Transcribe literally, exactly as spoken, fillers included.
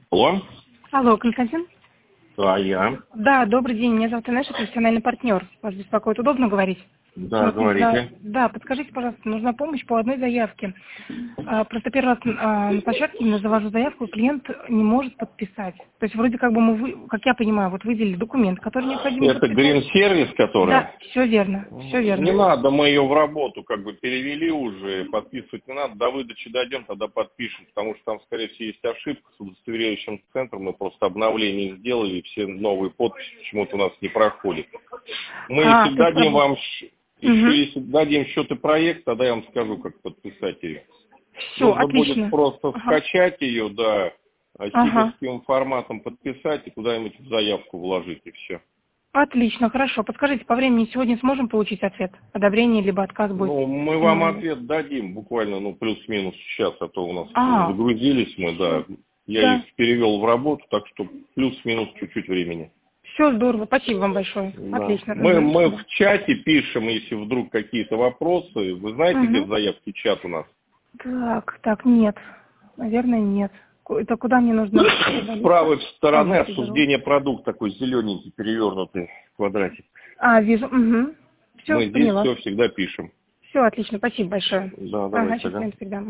Алло? Алло, Константин? Да, я. Да, добрый день, меня зовут Инесса, профессиональный партнер. Вас беспокоит, удобно говорить? Да, Вот, нужна- говорите. Да, подскажите, пожалуйста, нужна помощь по одной заявке. А, просто первый раз а, на площадке именно завожу заявку, и клиент не может подписать. То есть вроде как бы мы, вы- как я понимаю, вот выделили документ, который необходимо Это подписать. Green Service, Да, которая? все верно, все верно. Не надо, мы ее в работу как бы перевели уже, подписывать не надо, до выдачи дойдем, тогда подпишем, потому что там, скорее всего, есть ошибка с удостоверяющим центром, мы просто обновление сделали, и все новые подписи почему-то у нас не проходят. Мы, А, если то есть дадим раб- вам, ш- еще Мгм. если дадим счет и проект, тогда я вам скажу, как подписать ее. Все, Нужно будет отлично. просто Ага. скачать ее, да, а Ага. сиговским форматом подписать и куда-нибудь в заявку вложить, и все. Отлично, хорошо. Подскажите, по времени сегодня сможем получить ответ? Одобрение либо отказ будет Ну, мы вам именно? ответ дадим буквально, ну, плюс-минус сейчас, а то у нас А, загрузились мы, да. все. Я Да. их перевел в работу, так что плюс-минус чуть-чуть времени. Все здорово. Спасибо вам большое. Да. Отлично. Мы, Мгм. мы Да. в чате пишем, если вдруг какие-то вопросы. Вы знаете, где в Мгм. заявке чат у нас? Так, так, нет. Наверное, нет. Ку- Это куда мне нужно С удалиться? правой стороны А, здорово. обсуждение продукта, такой зелененький, перевернутый квадратик. А, вижу. Угу. Все, Мы здесь поняла. все всегда пишем. Все, отлично. Спасибо большое. Да, Ага, давайте, ага. счастливо всегда.